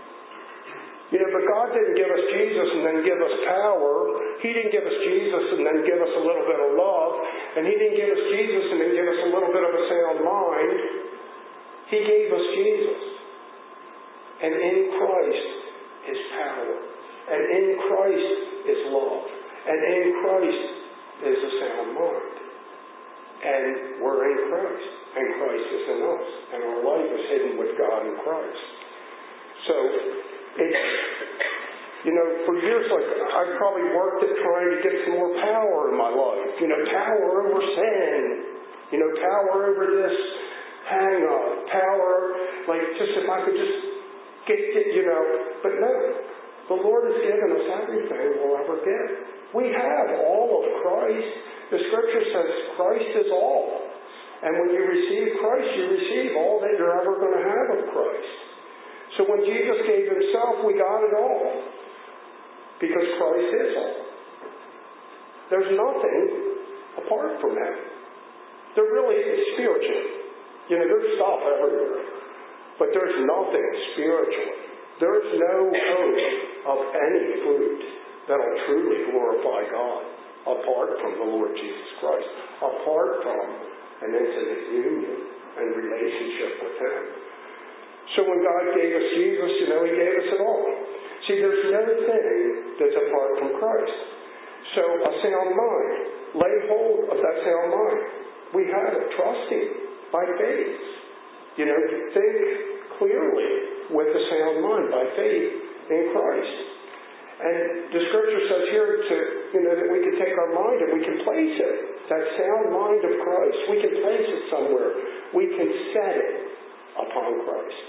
You know, but God didn't give us Jesus and then give us power. He didn't give us Jesus and then give us a little bit of love. And He didn't give us Jesus and then give us a little bit of a sound mind. He gave us Jesus. And in Christ is power. And in Christ is love. And in Christ is a sound mind. And we're in Christ. And Christ is in us. And our life is hidden with God in Christ. So, it's, you know, for years, like, I probably worked at trying to get some more power in my life. You know, power over sin. You know, power over this hang up. Power, like, just if I could just get it, you know. But no. The Lord has given us everything we'll ever get. We have all of Christ. The Scripture says Christ is all. And when you receive Christ, you receive all that you're ever going to have of Christ. So when Jesus gave Himself, we got it all. Because Christ is all. There's nothing apart from Him. There really is spiritually. You know, there's stuff everywhere. But there's nothing spiritually. There's no hope of any fruit that will truly glorify God apart from the Lord Jesus Christ. Apart from an intimate union and relationship with Him. So when God gave us Jesus, you know, He gave us it all. See, there's no thing that's apart from Christ. So a sound mind. Lay hold of that sound mind. We have it. Trusting by faith. You know, think clearly with the sound mind by faith in Christ. And the Scripture says here to, you know, that we can take our mind and we can place it. That sound mind of Christ. We can place it somewhere. We can set it upon Christ.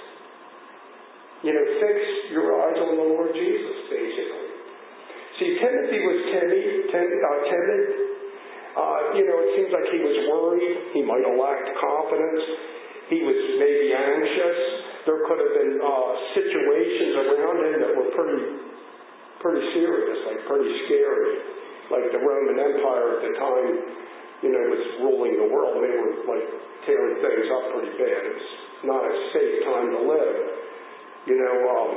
You know, fix your eyes on the Lord Jesus, basically. See, Timothy was timid. timid, uh, timid. Uh, you know, it seems like he was worried. He might have lacked confidence. He was maybe anxious. There could have been uh, situations around him that were pretty, pretty serious, like pretty scary. Like the Roman Empire at the time, you know, was ruling the world. They were like tearing things up pretty bad. It was not a safe time to live. You know, um,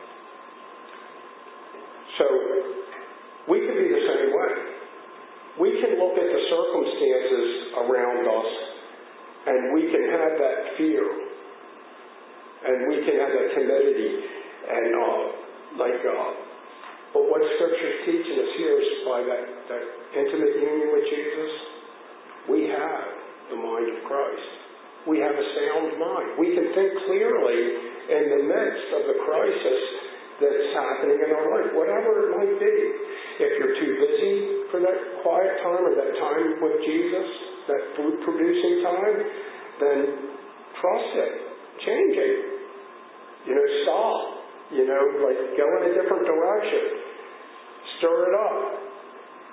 so we can be the same way. We can look at the circumstances around us and we can have that fear. And we can have that timidity. And uh, like, uh, but what Scripture is teaching us here is by that, that intimate union with Jesus, we have the mind of Christ. We have a sound mind. We can think clearly in the midst of the crisis that's happening in our life, whatever it might be. If you're too busy for that quiet time or that time with Jesus, that fruit-producing time, then trust it. Change it. You know, stop. You know, like go in a different direction. Stir it up.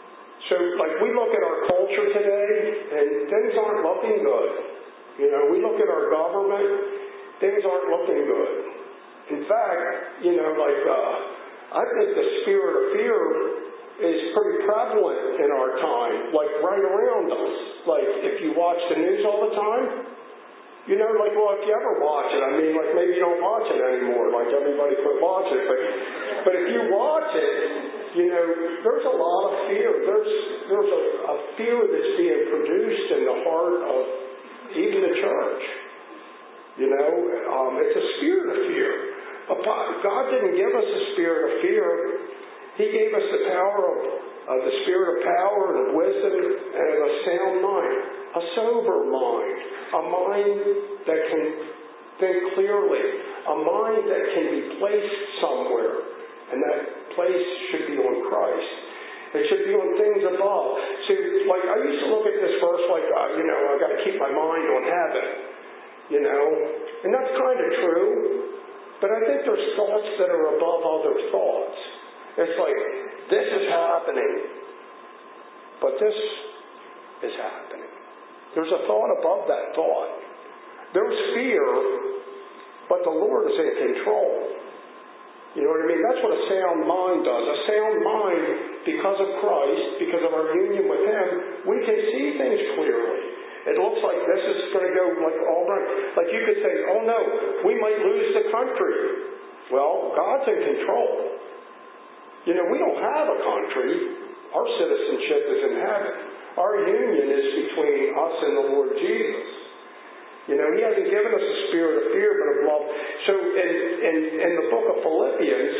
So, like, we look at our culture today, and things aren't looking good. You know, we look at our government, things aren't looking good. In fact, you know, like, uh, I think the spirit of fear is pretty prevalent in our time, like right around us. Like, if you watch the news all the time, you know, like, well, if you ever watch it, I mean, like, maybe you don't watch it anymore, like everybody quit watching it, but, but if you watch it, you know, there's a lot of fear. There's there's a, a fear that's being produced in the heart of even the church. You know, um, it's a spirit of fear. God didn't give us a spirit of fear. He gave us the power of, of the spirit of power and of wisdom and of a sound mind, a sober mind, a mind that can think clearly, a mind that can be placed somewhere, and that place should be on Christ. It should be on things above. See, like, I used to look at this verse like, uh, you know, I've got to keep my mind on heaven, you know, and that's kind of true, but I think there's thoughts that are above other thoughts. It's like, this is happening, but this is happening. There's a thought above that thought. There's fear, but the Lord is in control. You know what I mean? That's what a sound mind does. A sound mind, because of Christ, because of our union with Him, we can see things clearly. It looks like this is going to go like all right. Like you could say, oh no, we might lose the country. Well, God's in control. You know, we don't have a country. Our citizenship is in heaven. Our union is between us and the Lord Jesus. You know, He hasn't given us a spirit of fear, but of love. So in, in, in the book of Philippians,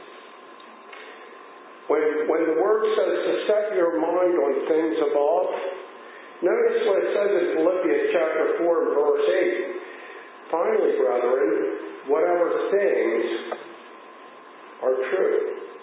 when, when the Word says to set your mind on things above, notice what it says in Philippians chapter four and verse eight. Finally, brethren, whatever things are true,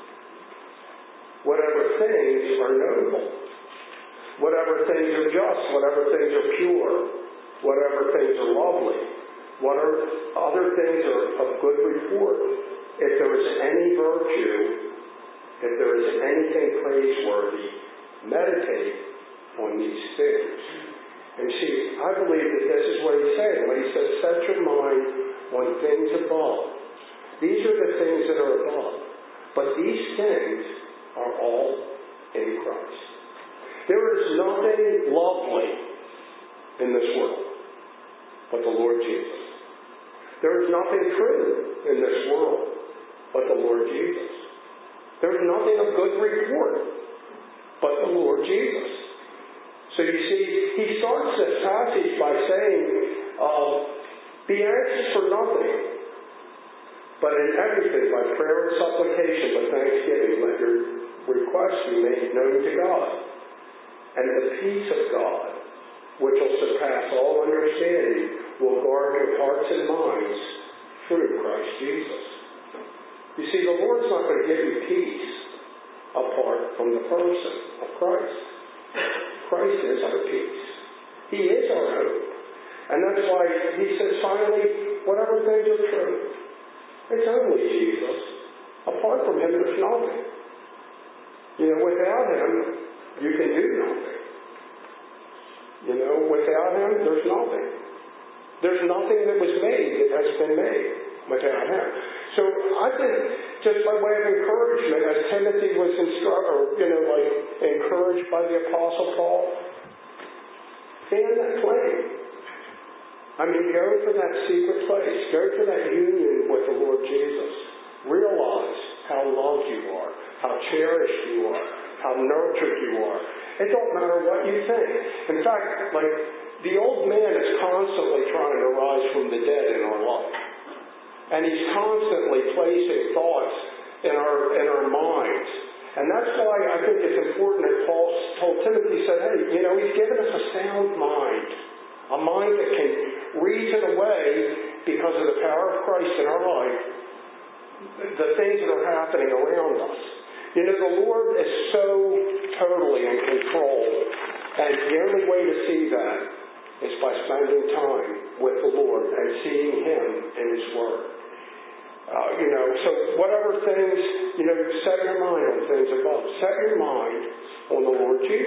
whatever things are noble, whatever things are just, whatever things are pure, whatever things are lovely, what are other things are of good report. If there is any virtue, if there is anything praiseworthy, meditate on these things. And see, I believe that this is what He's saying. When He says, set your mind on things above. These are the things that are above. But these things are all in Christ. There is nothing lovely in this world but the Lord Jesus. There is nothing true in this world but the Lord Jesus. There is nothing of good report but the Lord Jesus. So you see, he starts this passage by saying, uh, be anxious for nothing, but in everything, by prayer and supplication, by thanksgiving, let your requests be made known to God. And the peace of God, which will surpass all understanding, will guard your hearts and minds through Christ Jesus. You see, the Lord's not going to give you peace apart from the person of Christ. Christ is our peace. He is our hope. And that's why he says, finally, whatever things are true, it's only Jesus. Apart from Him, there's nothing. You know, without Him, you can do nothing. You know, without Him, there's nothing. There's nothing that was made that has been made without Him. So I think, just by way of encouragement, as Timothy was instructed, or, you know, like, encouraged by the Apostle Paul, fan that flame. I mean, go to that secret place. Go to that union with the Lord Jesus. Realize how loved you are, how cherished you are, how nurtured you are. It don't matter what you think. In fact, like, the old man is constantly trying to rise from the dead in our life. And he's constantly placing thoughts in our in our minds. And that's why I think it's important that Paul told Timothy, he said, hey, you know, he's given us a sound mind. A mind that can reason away, because of the power of Christ in our life, the things that are happening around us. You know, the Lord is so totally in control. And the only way to see that is by spending time with the Lord and seeing Him in His Word. Uh, you know, so whatever things, you know, set your mind on things above. Set your mind on the Lord Jesus.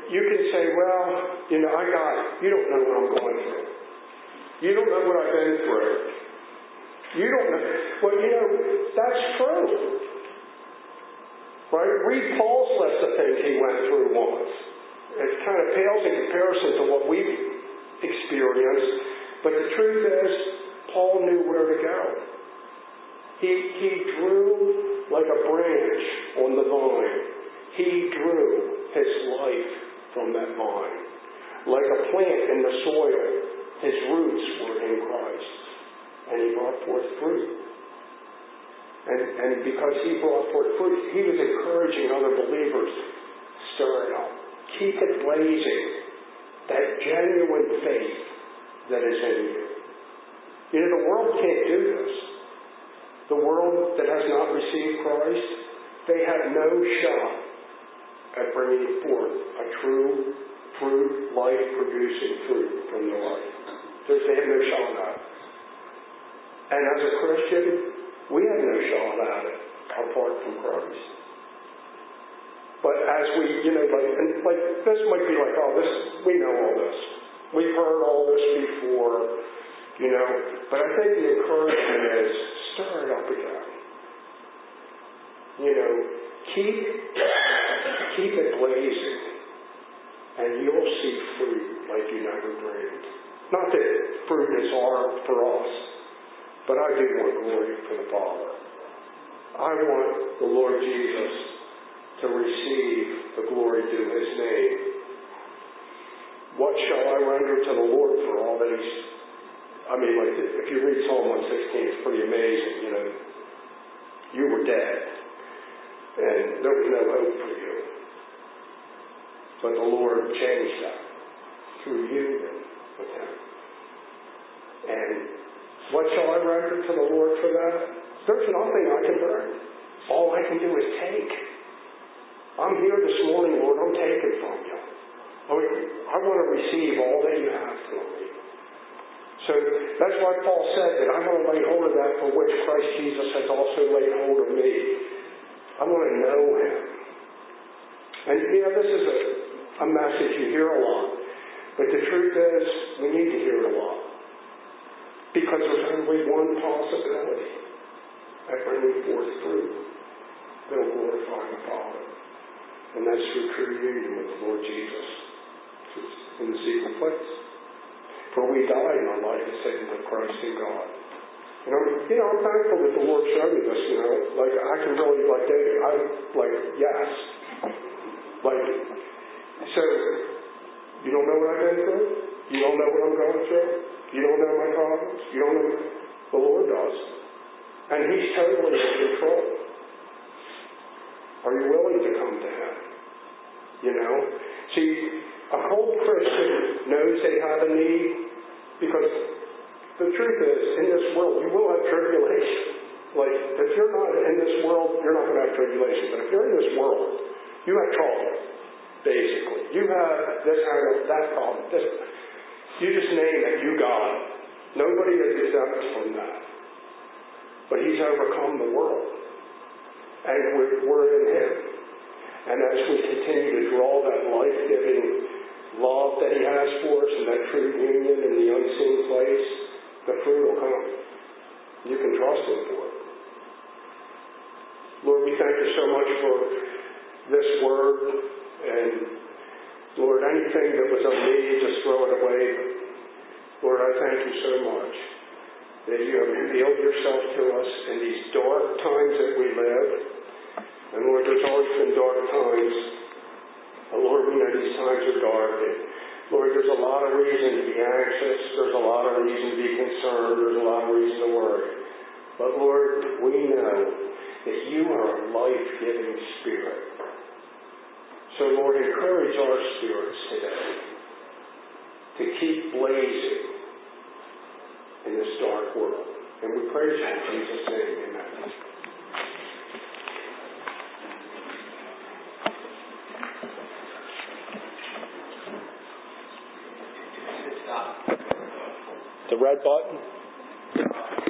you can say, well, you know, I got it. You don't know what I'm going through. You don't know what I've been through. You don't know. Well, you know, that's true. Right? Read Paul's list of things he went through once. It kind of pales in comparison to what we've experienced. But the truth is, Paul knew where to go. He, he drew like a branch on the vine. He drew his life from that vine. Like a plant in the soil, his roots were in Christ. And he brought forth fruit. And, and because he brought forth fruit, he was encouraging other believers, stir it up. Keep it blazing. That genuine faith that is in you. You know, the world can't do this. The world that has not received Christ, they have no shot at bringing forth a true fruit, life-producing fruit from their life. They have no shot at it. And as a Christian, we have no shot at it apart from Christ. But as we, you know, like, and like this might be like, oh, this, we know all this. We've heard all this before, you know. But I think the encouragement is, stir it up again. You know, keep, keep it blazing. And you'll see fruit like you never dreamed. Not that fruit is hard for us, but I do want glory for the Father. I want the Lord Jesus to receive the glory due His name. What shall I render to the Lord for all that He's... I mean, like, if you read Psalm one sixteen, it's pretty amazing, you know. You were dead, and there was no hope for you. But the Lord changed that through union with Him. And what shall I render to the Lord for that? There's nothing I can bring. All I can do is take. I'm here this morning, Lord. I'm taking from you. I want to receive all that you have from me. So that's why Paul said that I want to lay hold of that for which Christ Jesus has also laid hold of me. I want to know Him. And you know, this is a, a message you hear a lot. But the truth is, we need to hear it a lot. Because there's only one possibility at bringing forth fruit that will glorify the Father. And that's through true union with the Lord Jesus in the secret place. For we died and our life is hidden with Christ in God. And I'm, you know, I'm thankful that the Lord showed me this, you know. Like, I can really, like David, I, like, yes. Like, so, you don't know what I've been through? You don't know what I'm going through? You don't know my problems? You don't know? The Lord does. And He's totally in control. Are you willing to come to Him? You know? See, a cold Christian knows they have a need because the truth is, in this world, you will have tribulation. Like, if you're not in this world, you're not going to have tribulation. But if you're in this world, you have trouble, basically. You have this kind of, that problem, this. You just name it, you got it. Nobody is exempt from that. But He's overcome the world. And we're, we're in Him. And as we continue to draw that life-giving love that He has for us and that true union in the unseen place, the fruit will come. You can trust Him for it. Lord, we thank you so much for this word. And Lord, anything that was of me, just throw it away. Lord, I thank you so much that you have revealed yourself to us in these dark times that we live. And Lord, there's always been dark times. But Lord, we know these times are dark. And Lord, there's a lot of reason to be anxious. There's a lot of reason to be concerned. There's a lot of reason to worry. But Lord, we know that you are a life-giving Spirit. So Lord, encourage our spirits today to keep blazing in this dark world. And we praise you in Jesus' name. Amen. The red button.